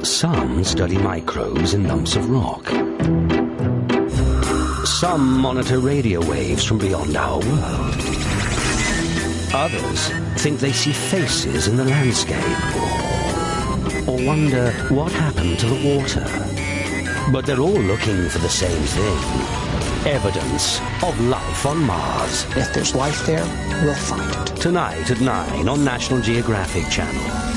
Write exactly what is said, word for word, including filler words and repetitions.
Some study microbes in lumps of rock. Some monitor radio waves from beyond our world. Others think they see faces in the landscape, or wonder what happened to the water. But they're all looking for the same thing: evidence of life on Mars. If there's life there, we'll find it. Tonight at nine on National Geographic Channel.